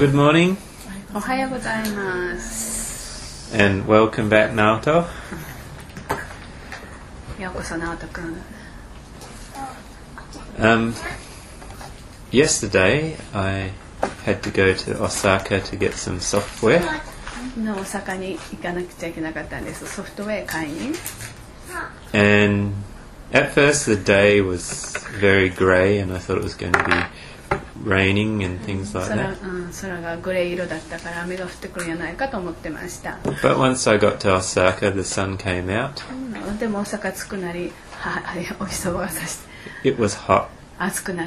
Good morning おはようございます。 and welcome back, Naoto. ようこそ、直人くん。 Yesterday I had to go to Osaka to get some software. 大阪に行かなくちゃいけなかったんです。ソフトウェア買いに。 And at first the day was very grey and I thought it was going to be raining and things like that. 空がグレー色だったから雨が降ってくるんじゃないかと思ってました。 But once I got to Osaka, the sun came out. でも大阪着くなり、お日様がさして It was hot, 暑くなって、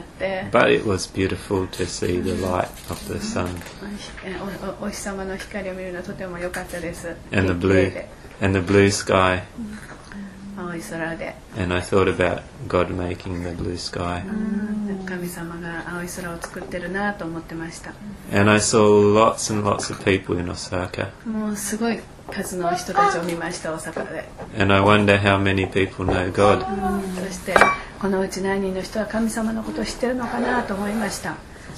but it was beautiful to see the light of the sun お日様の光を見るのはとても良かったです。 and the blue sky. 青い空で。 And I thought about God making the blue sky. 神様が青い空を作ってるなと思ってました。 And I saw lots and lots of people in Osaka. もうすごい数の人たちを見ました、大阪で。 And I wonder how many people know God. そしてこのうち何人の人は神様のことを知ってるのかなと思いました。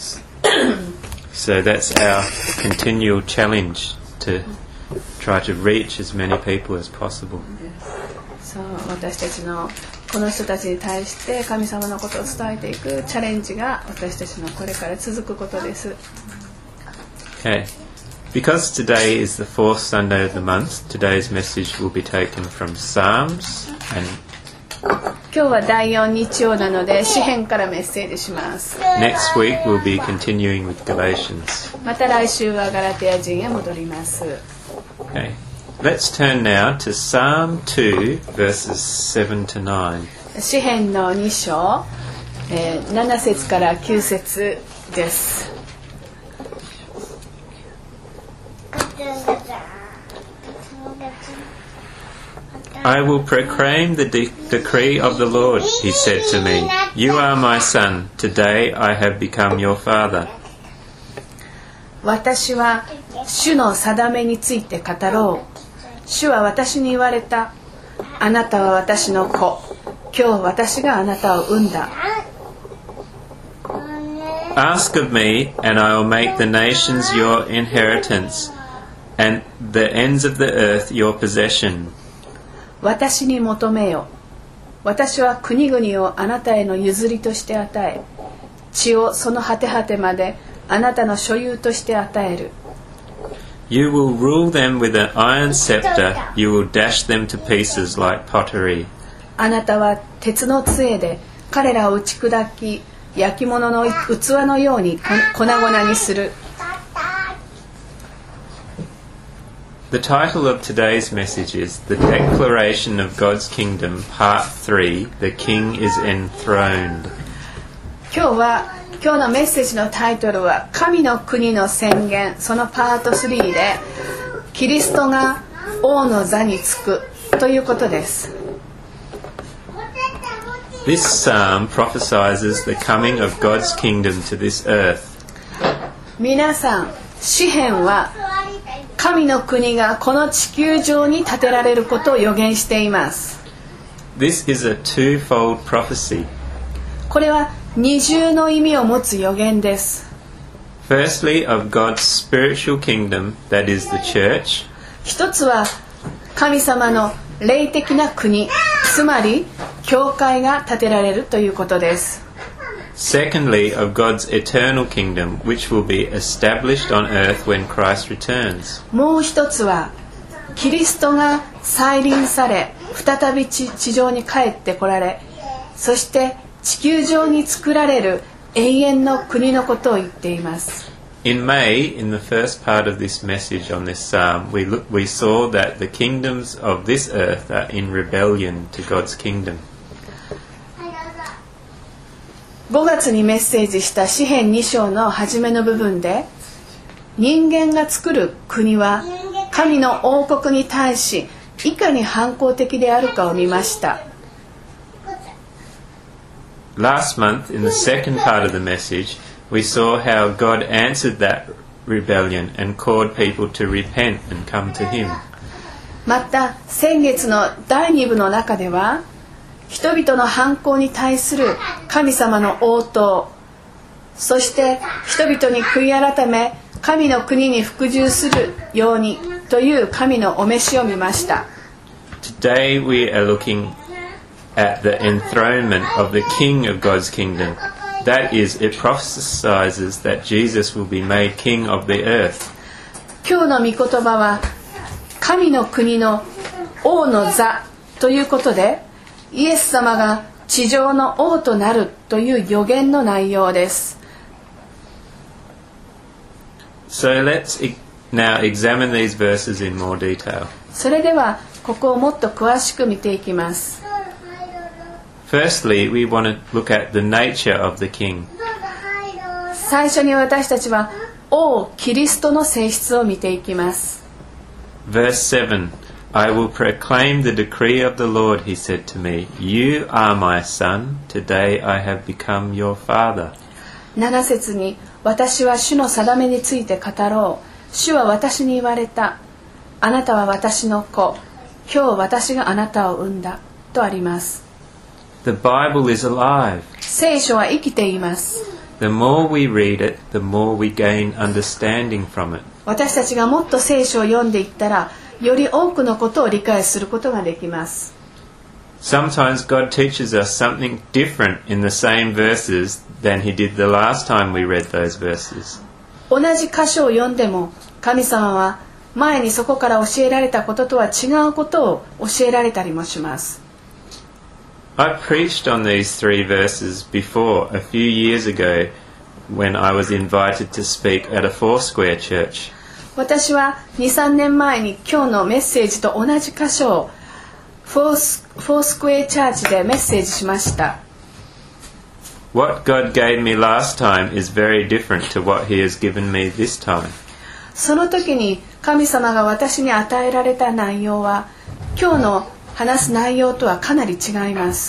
So that's our continual challenge to try to reach as many people as possible. そう、私たちのこの人たちに対して神様のことを伝えていくチャレンジが私たちのこれから続くことです。 Okay. Because today is the fourth Sunday of the month, today's message will be taken from Psalms. And 今日は第4日曜なので詩編からメッセージします。 next week we'll be continuing with Galatians. また来週はガラテヤ人へ戻ります。 Okay. Let's turn now to Psalm 2, verses 7 to 9. 詩編の2章、7節から9節です。 I will proclaim the decree of the Lord, he said to me. You are my son. Today I have become your father. 私は主の定めについて語ろう。主は私に言われた。あなたは私の子。今日私があなたを産んだ。 Ask of me, and I will make the nations your inheritance, and the ends of the earth your possession. 私に求めよ。私は国々をあなたへの譲りとして与え、地をその果て果てまであなたの所有として与える。 You will rule them with an iron scepter. You will dash them to pieces like pottery. あなたは鉄の杖で彼らを打ち砕き、焼き物の器のように粉々にする。 The title of today's message is The Declaration of God's Kingdom, Part 3, The King is Enthroned. 今日のメッセージのタイトルは神の国の宣言、そのパート3でキリストが王の座につくということです。 This psalm prophesies the coming of God's kingdom to this earth. 皆さん、詩編は神の国がこの地球上に建てられることを予言しています。 This is a twofold prophecy. これは二重の意味を持つ予言です。 Firstly, of God's spiritual kingdom, that is the church. 一つは神様の霊的な国、つまり教会が建てられるということです。 Secondly, of God's eternal kingdom, which will be established on earth when Christ returns. もう一つはキリストが再臨され、再び地上に帰ってこられ、そして地球上に作られる永遠の国のことを言っています。 In May, in the first part of this message on this psalm, we saw that the kingdoms of this earth are in rebellion to God's kingdom. 5月にメッセージした詩編2章の初めの部分で、人間が作る国は神の王国に対しいかに反抗的であるかを見ました。 Last month, in the second part of the message, we saw how God answered that rebellion and called people to repent and come to Him. また先月の第2部の中では、人々の反抗に対する神様の応答、そして人々に悔い改め神の国に服従するようにという神のお召しを見ました。 Today we are looking at the enthronement of the King of God's kingdom. That is, it prophesies that Jesus will be made King of the earth. 今日の御言葉は神の国の王の座ということで、イエス様が地上の王となるという予言の内容です。 So let's now examine these verses in more detail. それではここをもっと詳しく見ていきます。 Firstly, we want to look at the nature of the king. 最初に私たちは王キリストの性質を見ていきます。 Verse 7, I will proclaim the decree of the Lord, he said to me. You are my son, today I have become your father. 7節に、私は主の定めについて語ろう。主は私に言われた。あなたは私の子。今日私があなたを産んだ。とあります。 The Bible is alive. 聖書は生きています。 The more we read it, the more we gain understanding from it. 私たちがもっと聖書を読んでいったら、より多くのことを理解することができます。 Sometimes God teaches us something different in the same verses than he did the last time we read those verses. 同じ箇所を読んでも、神様は前にそこから教えられたこととは違うことを教えられたりもします。 I preached on these 3 verses before a few years ago when I was invited to speak at a Foursquare church. 私は 2,3 年前に今日のメッセージと同じ箇所をフォースクエアチャーチでメッセージしました。 What God gave me last time is very different to what he has given me this time. その時に神様が私に与えられた内容は今日の話す内容とはかなり違います。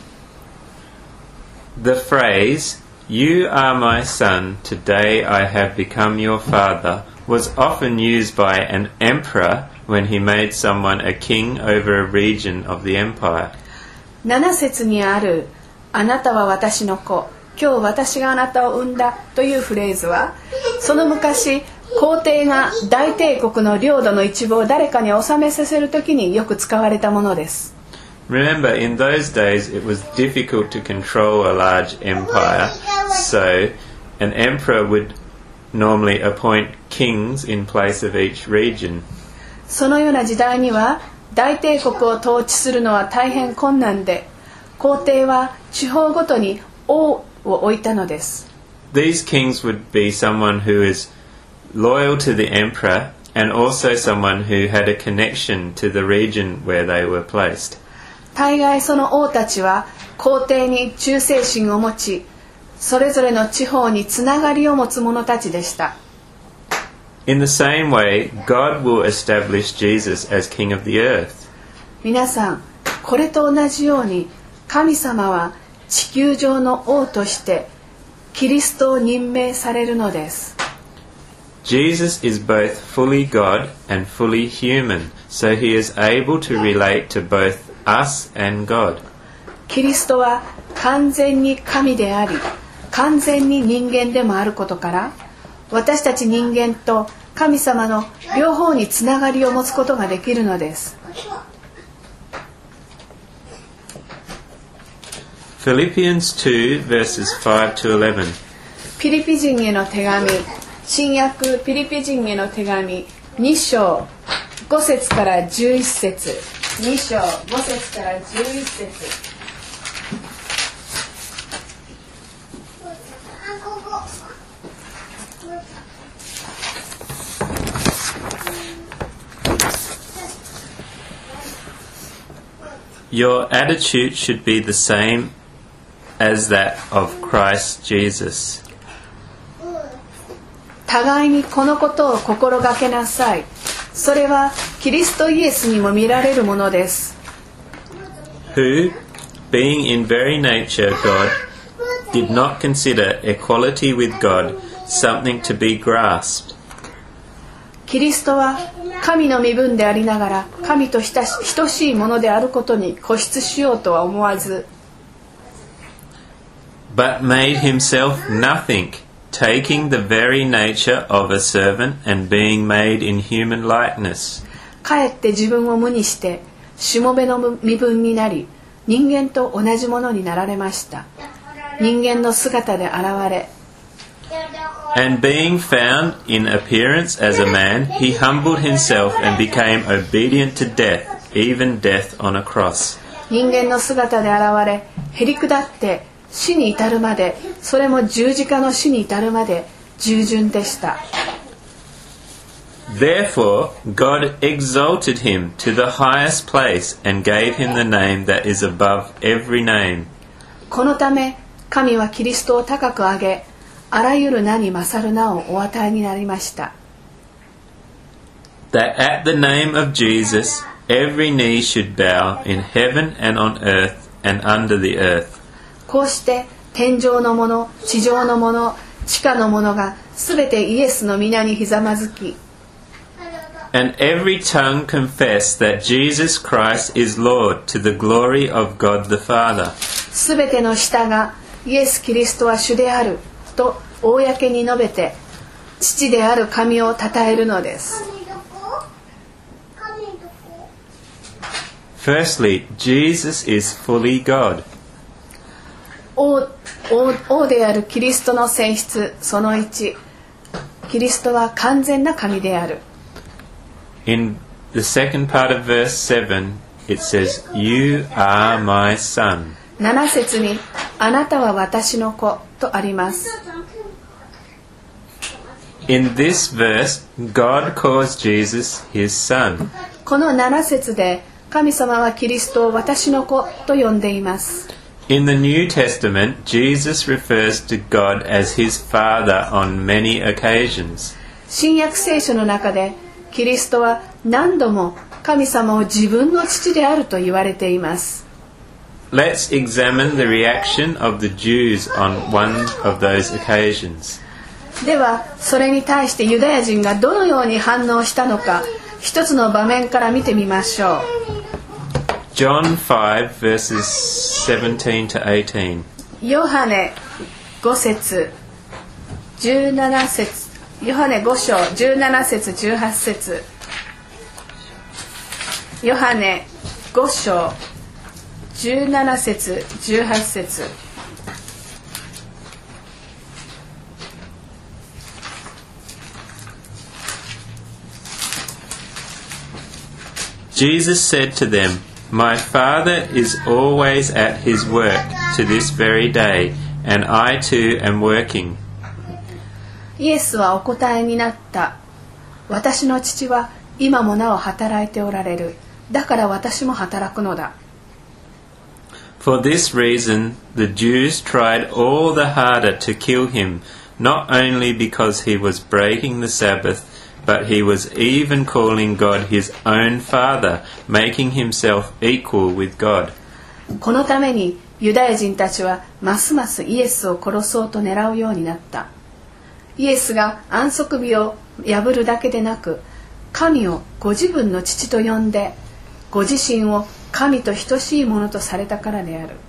The phrase, You are my son, today I have become your father, was often used by an emperor when he made someone a king over a region of the empire. 7節にあるあなたは私の子、今日私があなたを産んだというフレーズは、その昔皇帝が大帝国の領土の一部を誰かに治めさせるときによく使われたものです。 Remember, in those days it was difficult to control a large empire, so an emperor would normally appoint kings in place of each region. そのような時代には大帝国を統治するのは大変困難で、皇帝は地方ごとに王を置いたのです。 These kings would be someone who is loyal to the emperor and also someone who had a connection to the region where they were placed. 大概その王たちは皇帝に忠誠心を持ち、それぞれの地方につながりを持つ者たちでした。 In the same way, God will establish Jesus as King of the earth. 皆さん、これと同じように神様は地球上の王としてキリストを任命されるのです。 Jesus is both fully God and fully human, so he is able to relate to both us and God. キリストは完全に神であり、完全に人間でもあることから、私たち人間と神様の両方につながりを持つことができるのです。 Philippians 2 verses 5 to 11. ピリピ人への手紙、新約ピリピ人への手紙2章5節から11節、2章5節から11節。 Your attitude should be the same as that of Christ Jesus. 互いにこのことを心がけなさい。それはキリストイエスにも見られるものです。 Who, being in very nature God, did not consider equality with God something to be grasped. キリストは神の身分でありながら神と等しいものであることに固執しようとは思わず、 But made himself nothing, taking the very nature of a servant and being made in human likeness. かえって自分を無にしてしもべの身分になり、人間と同じものになられました。人間の姿で現れ、 And being found in appearance as a man, he humbled himself and became obedient to death, even death on a cross. 人間の姿で現れ、へりくだって死に至るまで、それも十字架の死に至るまで従順でした。 Therefore, God exalted him to the highest place and gave him the name that is above every name. このため、神はキリストを高く上げ、あらゆる名に勝る名をお与えになりました。 That at the name of Jesus, every knee should bow in heaven and on earth and under the earth. こうして天上のもの、地上のもの、地下のものがすべてイエスの皆にひざまずき、 And every tongue confess that Jesus Christ is Lord to the glory of God the Father. すべての舌がイエス・キリストは主であると公に述べて、父である神を称えるのです。 Firstly, Jesus is fully God. 王であるキリストの性質その1、キリストは完全な神である。 In the second part of verse 7, it says, You are my son. 7節に、あなたは私の子とあります。 In this verse, God calls Jesus his son. この7節で、神様はキリストを私の子と呼んでいます。 In the New Testament, Jesus refers to God as his father on many occasions. 新約聖書の中で、キリストは何度も神様を自分の父であると言われています。 Let's examine the reaction of the Jews on one of those occasions. では、それに対してユダヤ人がどのように反応したのか、一つの場面から見てみましょう。 John 5 verses 17 to 18. ヨハネ5節17節、ヨハネ5章17節18節、ヨハネ5章17節18節。 Jesus said to them, My Father is always at his work to this very day, and I too am working. イエスはお答えになった。私の父は今もなお働いておられる。だから私も働くのだ。 For this reason, the Jews tried all the harder to kill him, not only because he was breaking the Sabbath, but he was even calling God his own Father, making himself equal with God. このためにユダヤ人たちはますますイエスを殺そうと狙うようになった。イエスが安息日を破るだけでなく、神をご自分の父と呼んで、ご自身を神と等しいものとされたからである。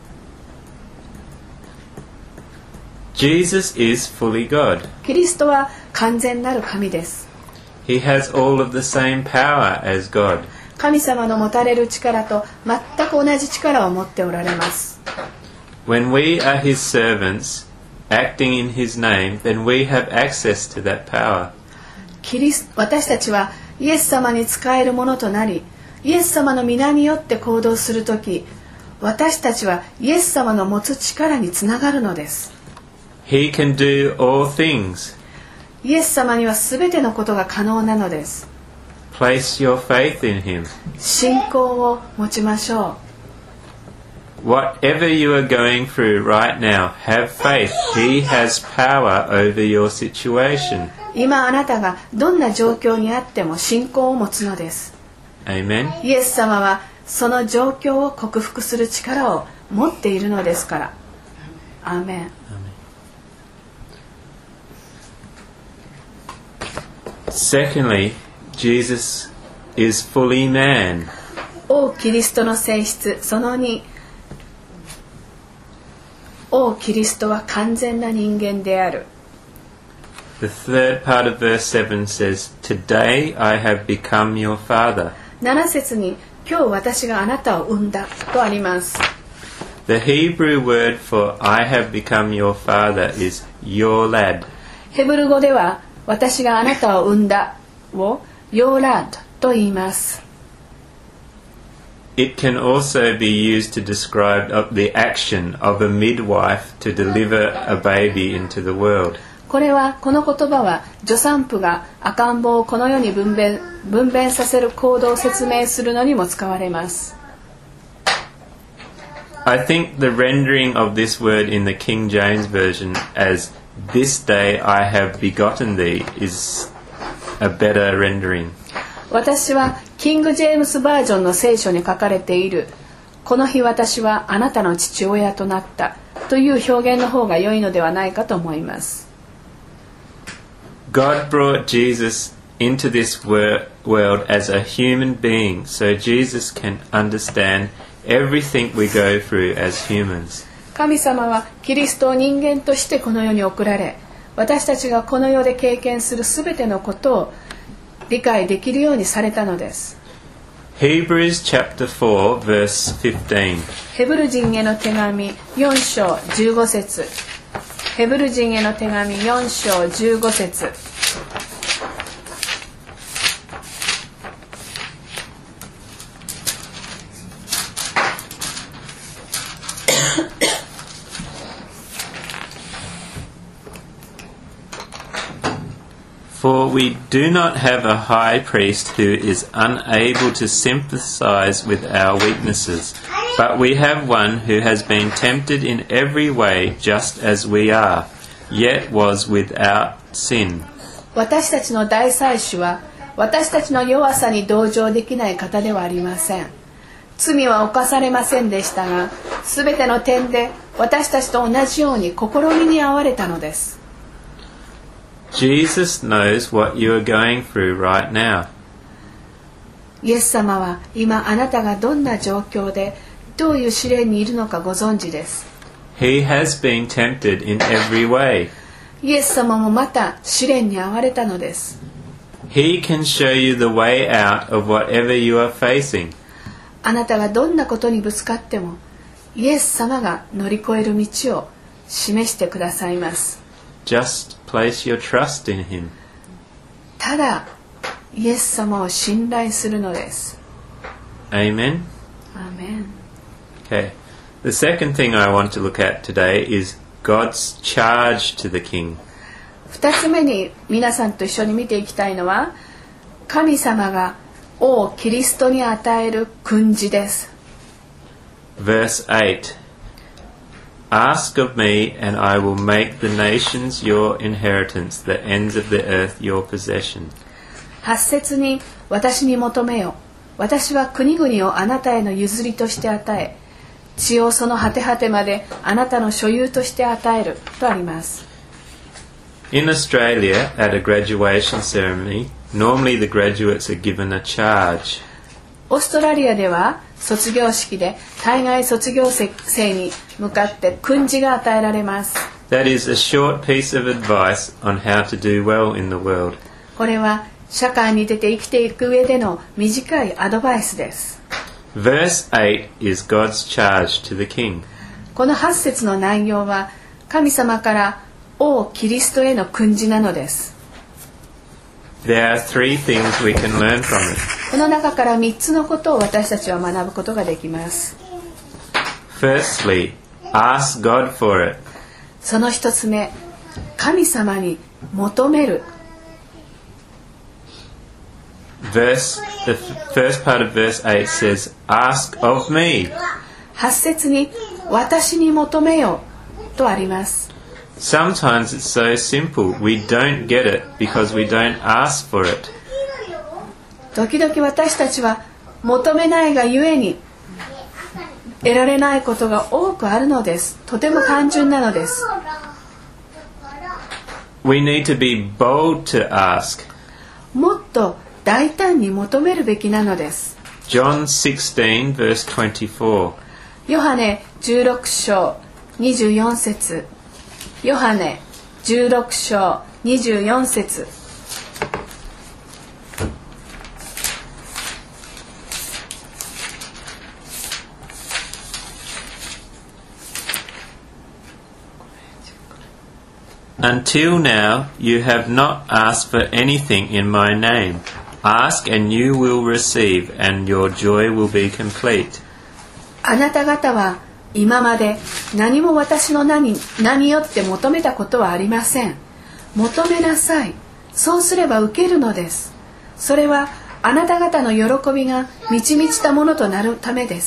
Jesus is fully God. キリストは完全なる神です。 He has all of the same power as God. 神様の持たれる力と全く同じ力を持っておられます。 When we are his servants, acting in his name, then we have access to that power. 私たちはイエス様に仕えるものとなり、イエス様の皆によって行動するとき、私たちはイエス様の持つ力につながるのです。 He can do all things. イエス様にはすべてのことが可能なのです。 Place your faith in him. 信仰を持ちましょう。 Whatever you are going through right now, have faith. He has power over your situation. 今あなたがどんな状況にあっても信仰を持つのです。 Amen. イエス様はその状況を克服する力を持っているのですから。アーメン。 Secondly, Jesus is fully man. 王キリストの性質その2、王キリストは完全な人間である。 The third part of verse 7 says, Today I have become your father. 7節に今日私があなたを産んだとあります。 The Hebrew word for I have become your father is your lad. ヘブル語では私があなたを産んだを your lad と言います。 It can also be used to describe the action of a midwife to deliver a baby into the world. この言葉は助産婦が赤ん坊をこの世に分娩させる行動を説明するのにも使われます。 I think the rendering of this word in the King James Version as This day I have begotten thee is a better rendering. 私はキング・ジェームスバージョンの聖書に書かれているこの日私はあなたの父親となったという表現の方が良いのではないかと思います。 God brought Jesus into this world as a human being so Jesus can understand everything we go through as humans. 神様はキリストを人間としてこの世に送られ、私たちがこの世で経験するすべてのことを理解できるようにされたのです。 Hebrews chapter 4 verse 15. ヘブル人への手紙4章15節。ヘブル人への手紙4章15節。 For we do not have a high priest who is unable to sympathize with our weaknesses, but we have one who has been tempted in every way just as we are, yet was without sin. 私たちの大祭司は私たちの弱さに同情できない方ではありません。罪は犯されませんでしたが、すべての点で私たちと同じように試みに遭われたのです。 Jesus knows what you are going through right now. イエス様は今あなたがどんな状況でどういう試練にいるのかご存知です。 He has been tempted in every way. イエス様もまた試練に遭われたのです。 He can show you the way out of whatever you are facing. あなたがどんなことにぶつかってもイエス様が乗り越える道を示してくださいます。 Just place your trust in him. ただイエス様を信頼するのです。 Amen? アーメン。 Okay. The second thing I want to look at today is God's charge to the king. 2つ目に皆さんと一緒に見ていきたいのは神様が王キリストに与える訓示です。 Verse 8. Ask of me, and I will make the nations your inheritance, the ends of the earth your possession. 8節に私に求めよ。私は国々をあなたへの譲りとして与え、地をその果て果てまであなたの所有として与えるとあります。 In Australia, at a graduation ceremony, normally the graduates are given a charge. オーストラリアでは卒業式で大概卒業生に向かって訓示が与えられます。 That is a short piece of advice on how to do well in the world. これは社会に出て生きていく上での短いアドバイスです。 Verse 8 is God's charge to the king. この8節の内容は神様から王キリストへの訓示なのです。 There are three things we can learn from it. この中から3つのことを私たちは学ぶことができます。 Firstly, ask God for it. その1つ目、神様に求める。 The first part of verse 8 says, Ask of me. 8節に私に求めよとあります。 Sometimes it's so simple, we don't get it because we don't ask for it. 時々私たちは求めないがゆえに得られないことが多くあるのです。とても単純なのです。 We need to be bold to ask. もっと大胆に求めるべきなのです。 John 16 verse 24. ヨハネ16章24節。ヨハネ16章 24節。 Until now, you have not asked for anything in my name. Ask and you will receive, and your joy will be complete. あなた方は今まで何も私の名によって求めたことはありません。求めなさい。そうすれば受けるのです。それはあなた方の喜びが満ち満ちたものとなるためです。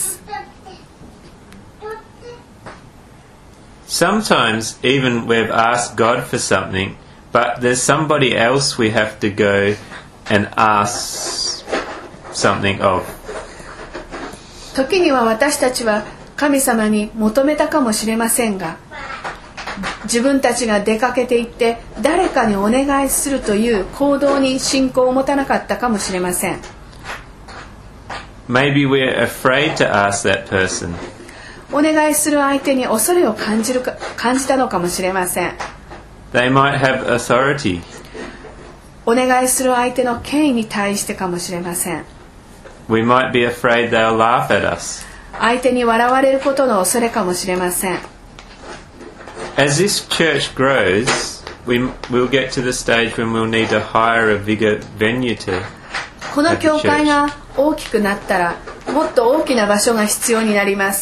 Sometimes even we've asked God for something, but there's somebody else we have to go and ask something of. 時には私たちは神様に求めたかもしれませんが、自分たちが出かけていって誰かにお願いするという行動に信仰を持たなかったかもしれません。 Maybe we're afraid to ask that person. お願いする相手に恐れを感じたのかもしれません。 They might have authority. お願いする相手の権威に対してかもしれません。 We might be afraid they'll laugh at us. 相手に笑われることの恐れかもしれません。 As this church grows, we'll get to the stage when we'll need to hire a bigger venue to この教会が大きくなったら、もっと大きな場所が必要になります。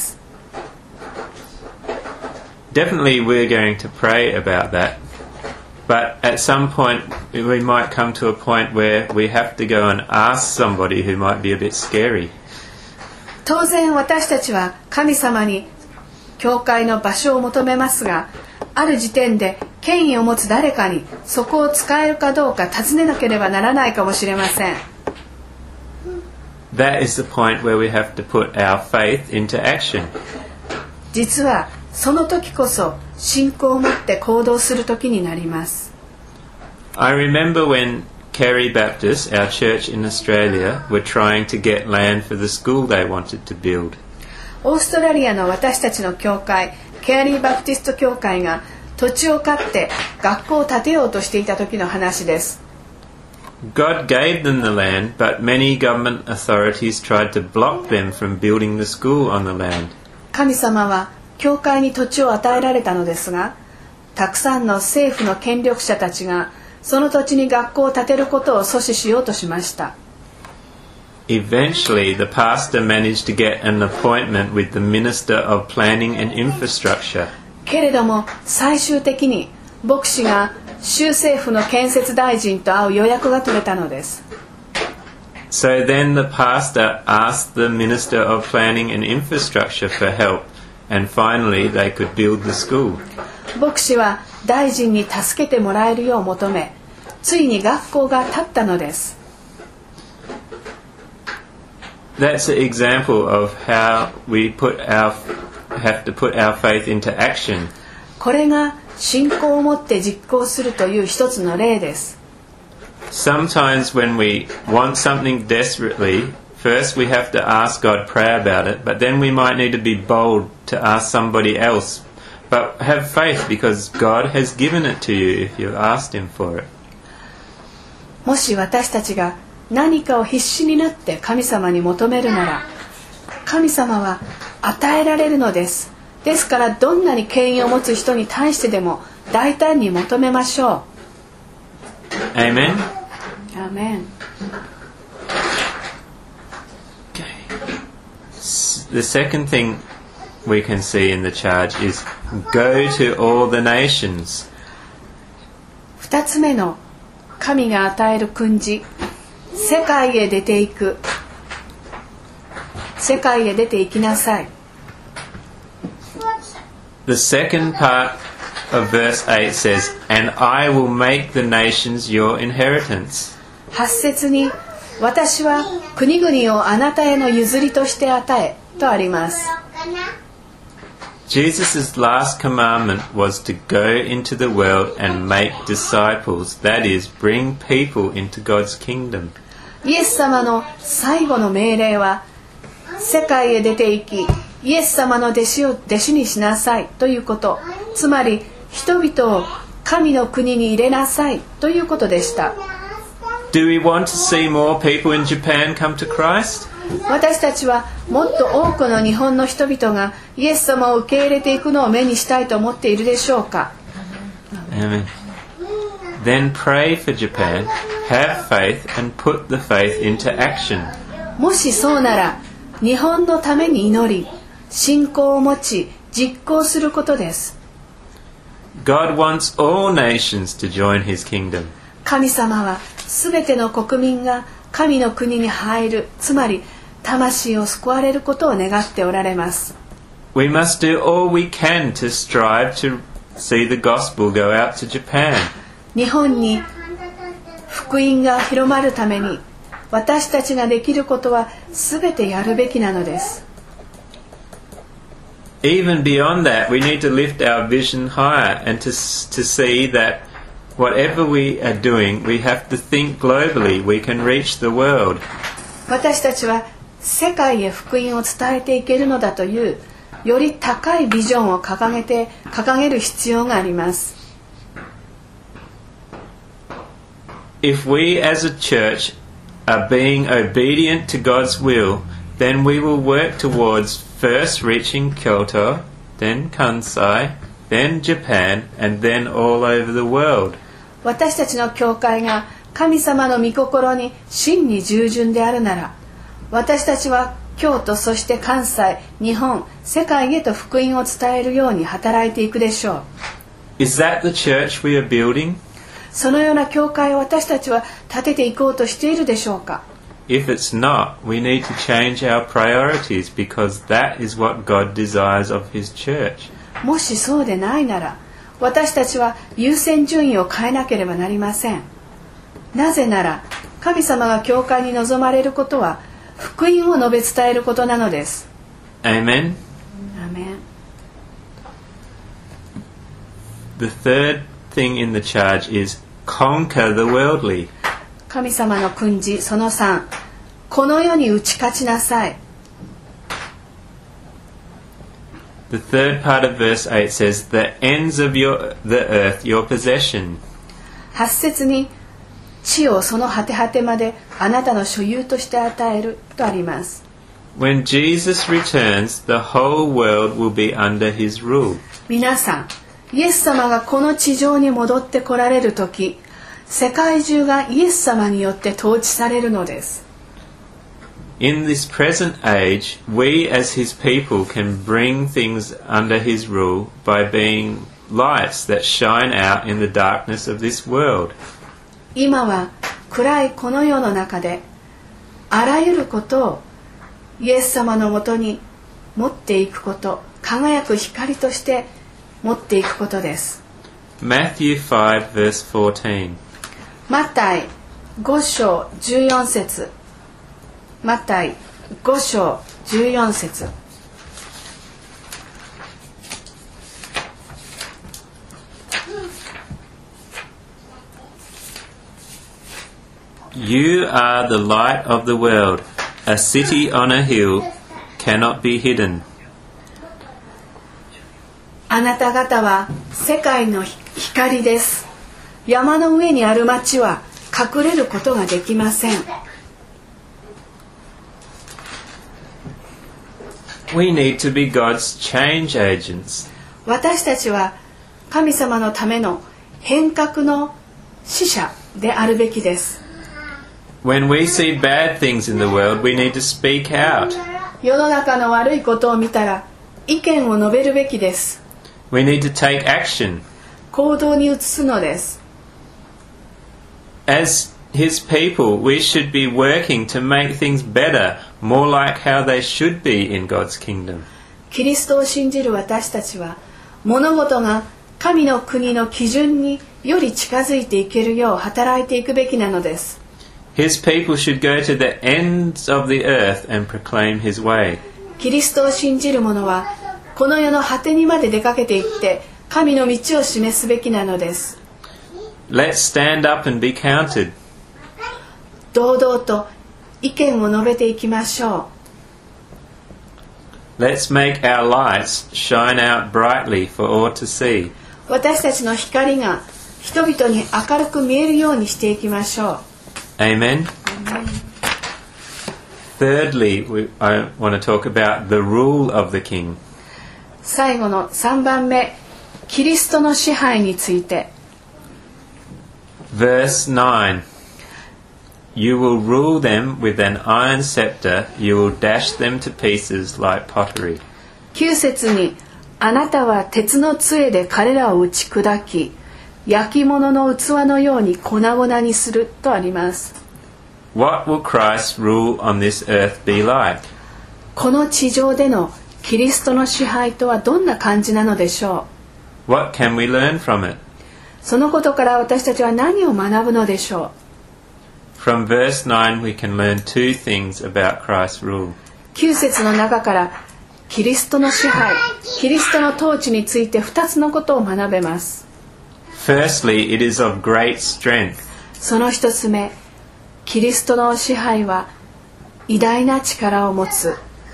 Definitely we're going to pray about that. But at some point we might come to a point where we have to go and ask somebody who might be a bit scary. 当然私たちは神様に教会の場所を求めますが、ある時点で権威を持つ誰かにそこを使えるかどうか尋ねなければならないかもしれません。 That is the point where we have to put our faith into action. 実はその時こそ信仰を持って行動する時になります。 I remember when Carey Baptist, our church in Australia, were trying to get land for the school they wanted to build. オーストラリアの私たちの教会、ケアリーバプティスト教会が土地を買って学校を建てようとしていた時の話です。 God gave them the land, but many government authorities tried to block them from building the school on the land. 神様は教会に土地を与えられたのですが、たくさんの政府の権力者たちがその土地に学校を建てることを阻止しようとしました。 Eventually, the pastor managed to get an appointment with the Minister of Planning and Infrastructure. けれども最終的に牧師が州政府の建設大臣と会う予約が取れたのです。 So then the pastor asked the Minister of Planning and Infrastructure for help, and finally they could build the school. 牧師は大臣に助けてもらえるよう求め、ついに学校が建ったのです。 That's an example of how we have to put our faith into action. これが信仰を持って実行するという一つの例です。 Sometimes when we want something desperately, first we have to ask God, pray about it, but then we might need to be bold to ask somebody else. But have faith because God has given it to you if you've asked Him for it. もし私たちが何かを必死になって神様に求めるなら、神様は与えられるのです。ですからどんなに権威を持つ人に対してでも大胆に求めましょう。 Amen? Amen. The second thing we can see in the charge is go to all the nations. 2つ目の神が与える訓示、世界へ出ていく。世界へ出て行きなさい。 The second part of verse 8 says, And I will make the nations your inheritance. 8節に、私は国々をあなたへの譲りとして与えとあります。 Jesus' last commandment was to go into the world and make disciples, that is, bring people into God's kingdom. イエス様の最後の命令は、世界へ出て行き、イエス様の弟子にしなさいということ。つまり、人々を神の国に入れなさいということでした。 Do we want to see more people in Japan come to Christ? 私たちはもっと多くの日本の人々がイエス様を受け入れていくのを目にしたいと思っているでしょうか。 Amen. Then pray for Japan, have faith and put the faith into action. もしそうなら日本のために祈り、信仰を持ち実行することです。 God wants all nations to join His kingdom. 神様はすべての国民が神の国に入る、つまり魂を救われることを願っておられます。 We must do all we can to strive to see the gospel go out to Japan. 日本に福音が広まるために私たちができることはすべてやるべきなのです。 Even beyond that, we need to lift our vision higher and to see that whatever we are doing, we have to think globally. We can reach the world. 私たちは世界へ福音を伝えていけるのだというより高いビジョンを掲げる必要があります。 If we as a church are being obedient to God's will, then we will work towards first reaching Kyoto, then Kansai, then Japan, and then all over the world. 私たちの教会が神様の御心に真に従順であるなら、私たちは京都、そして関西、日本、世界へと福音を伝えるように働いていくでしょう。 Is that the church we are building? そのような教会を私たちは建てていこうとしているでしょうか。 If it's not, we need to change our priorities because that is what God desires of His church. もしそうでないなら、私たちは優先順位を変えなければなりません。なぜなら、神様が教会に望まれることは福音を述べ伝えることなのです。 Amen. Amen. The third thing in the charge is conquer the worldly. 神様の訓示その3、この世に打ち勝ちなさい。 The third part of verse 8 says, the ends of the earth your possession. 8節に地をその果て果てまであなたの所有として与えるとあります。 When Jesus returns, the whole world will be under His rule. 皆さん、イエス様がこの地上に戻って来られるとき、世界中がイエス様によって統治されるのです。 In this present age, we as His people can bring things under His rule by being lights that shine out in the darkness of this world. 今は暗いこの世の中であらゆることをイエス様のもとに持っていくこと、輝く光として持っていくことです。 Matthew 5 verse 14. マタイ5章14節。マタイ5章14節。 You are the light of the world. A city on a hill cannot be hidden. あなた方は世界の光です。山の上にある町は隠れることができません。 We need to be God's change agents. 私たちは神様のための変革の使者であるべきです。 When we see bad things in the world, we need to speak out. 世の中の悪いことを見たら意見を述べるべきです。 We need to take action. 行動に移すのです。 As His people, we should be working to make things better, more like how they should be in God's kingdom. キリストを信じる私たちは物事が神の国の基準により近づいていけるよう働いていくべきなのです。 His people should go to the ends of the earth and proclaim His way. キリストを信じる者はこの世の果てにまで出かけていって神の道を示すべきなのです。 Let's stand up and be counted. 堂々と意見を述べていきましょう。Let's make our lights shine out brightly for all to see. 私たちの光が人々に明るく見えるようにしていきましょう。 Amen. Thirdly, I want to talk about the rule of the king. 最後の3番目、キリストの支配について。 Verse 9. You will rule them with an iron scepter. You will dash them to pieces like pottery. 9節に、あなたは鉄の杖で彼らを打ち砕き、焼き物の器のように粉々にするとあります。 What will Christ's rule on this earth be like? この地上でのキリストの支配とはどんな感じなのでしょう。 What can we learn from it? そのことから私たちは何を学ぶのでしょう。 From verse 9 we can learn two things about Christ's rule. 9節の中からキリストの支配、キリストの統治について2つのことを学べます。 Firstly, it is of great strength. その1つ目、キリストの支配は偉大な力を持つ。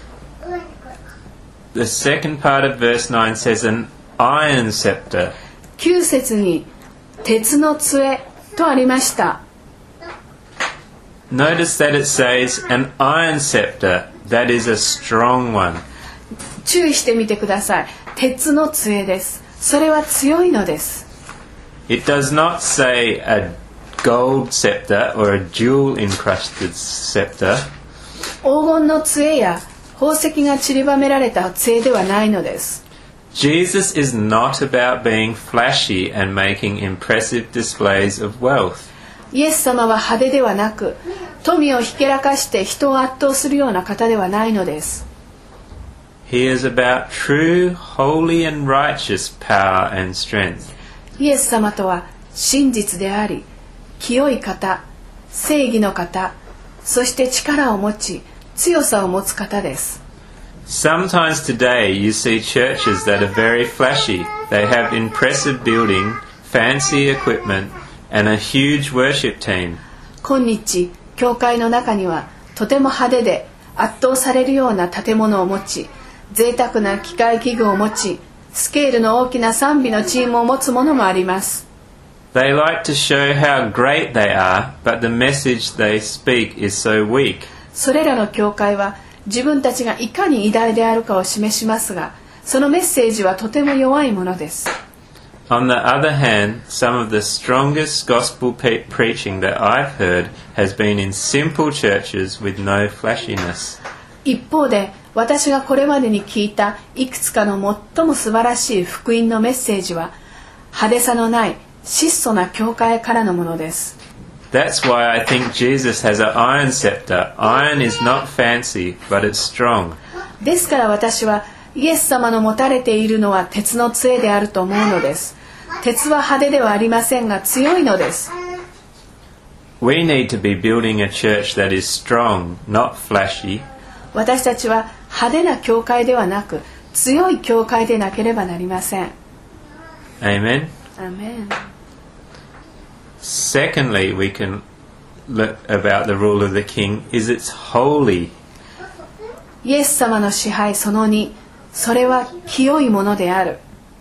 The second part of verse 9 says an iron scepter. 9節に鉄の杖とありました。 Notice that it says an iron scepter. That is a strong one. 注意してみてください。鉄の杖です。それは強いのです。 It does not say a gold scepter or a jewel encrusted scepter. 黄金の杖や宝石が散りばめられた杖ではないのです。 Jesus is not about being flashy and making impressive displays of wealth. イエス様は派手ではなく、富をひけらかして人を圧倒するような方ではないのです。 He is about true, holy and righteous power and strength. イエス様とは真実であり、清い方、正義の方、そして力を持ち、強さを持つ方です。 Sometimes today you see churches that are very flashy. They have impressive building, fancy equipment, and a huge worship team. 今日、教会の中にはとても派手で圧倒されるような建物を持ち、贅沢な機械器具を持ち、スケールの大きな賛美のチームを持つものもあります。 They like to show how great they are, but the message they speak is so weak. それらの教会は自分たちがいかに偉大であるかを示しますが、そのメッセージはとても弱いものです。 On the other hand, some of the strongest gospel preaching that I've heard has been in simple churches with no flashiness. 一方で、私がこれまでに聞いたいくつかの最も素晴らしい福音のメッセージは、派手さのない質素な教会からのものです。 That's why I think Jesus has an iron scepter. Iron is not fancy, but it's strong. ですから私はイエス様の持たれているのは鉄の杖であると思うのです。鉄は派手ではありませんが強いのです。 We need to be building a church that is strong, not flashy. 私たちは派手な教会ではなく強い教会でなければなりません。 Amen. Amen. Secondly, we can look about the rule of the king is it's holy. イエス様の支配その2、それは清いものである。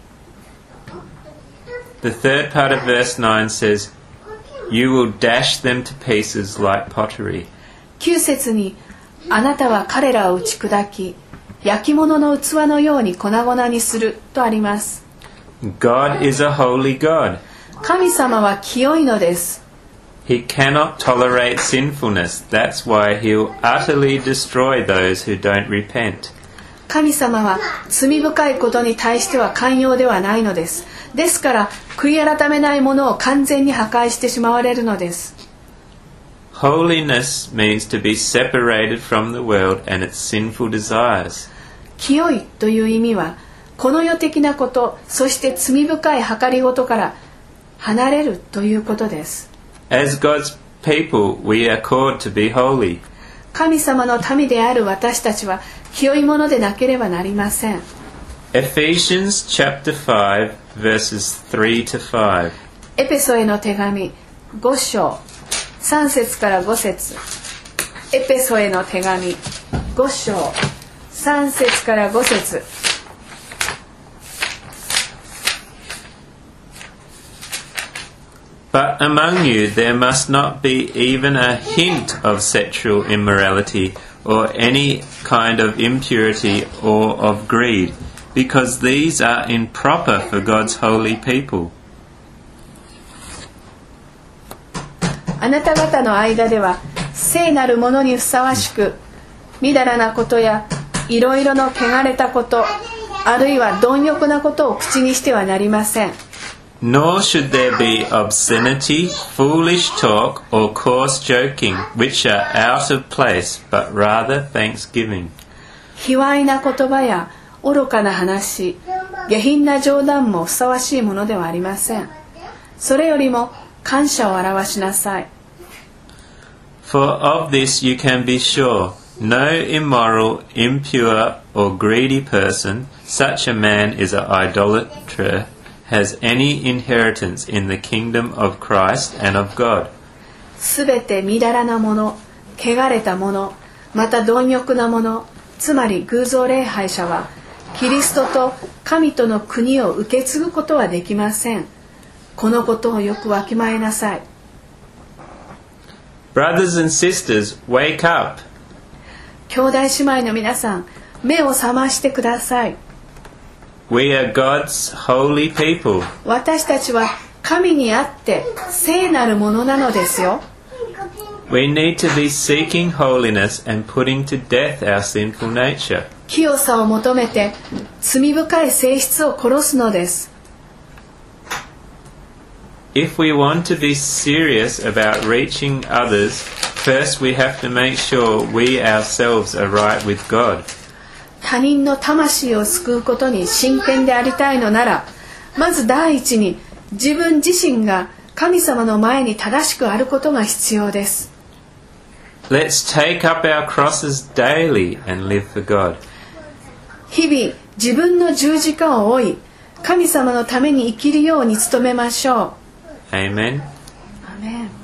The third part of verse 9 says, You will dash them to pieces like pottery. 9節に、あなたは彼らを打ち砕き、焼き物の器のように粉々にするとあります。 God is a holy God. 神様は清いのです。 He cannot tolerate sinfulness. That's why he'll utterly destroy those who don't repent. 神様は罪深いことに対しては寛容ではないのです。ですから悔い改めないものを完全に破壊してしまわれるのです。 Holiness means to be separated from the world and its sinful desires. 清いという意味はこの世的なこと、そして罪深い計りごとから離れるということです。 As God's people, we are called to be holy. 神様の民である私たちは清いものでなければなりません。 Ephesians chapter 5 verses 3 to 5. エペソへの手紙5章3節から5節。エペソへの手紙5章3節から5節。 But among you there must not be even a hint of sexual immorality or any kind of impurity or of greed, because these are improper for God's holy people. あなた方の間では聖なるものにふさわしく、みだらなことやいろいろの汚れたこと、あるいは貪欲なことを口にしてはなりません。 Nor should there be obscenity, foolish talk, or coarse joking, which are out of place, but rather thanksgiving. 卑猥な言葉や愚かな話、下品な冗談もふさわしいものではありません。それよりも感謝を表しなさい。 For of this you can be sure, no immoral, impure, or greedy person, such a man is an idolater, has any inheritance in the kingdom of Christ and of God. すべてみだらなもの、汚れたもの、また貪欲なもの、つまり偶像礼拝者は、キリストと神との国を受け継ぐことはできません。このことをよくわきまえなさい。 Brothers and sisters, wake up! 兄弟姉妹の皆さん、目を覚ましてください。 We are God's holy people. 私たちは神にあって聖なるものなのですよ。 We need to be seeking holiness and putting to death our sinful nature. 清さを求めて罪深い性質を殺すのです。 If we want to be serious about reaching others, first we have to make sure we ourselves are right with God. 他人の魂を救うことに真剣でありたいのなら、まず第一に自分自身が神様の前に正しくあることが必要です。 Let's take up our crosses daily and live for God. 日々自分の十字架を追い、神様のために生きるように努めましょう。 Amen. アメン。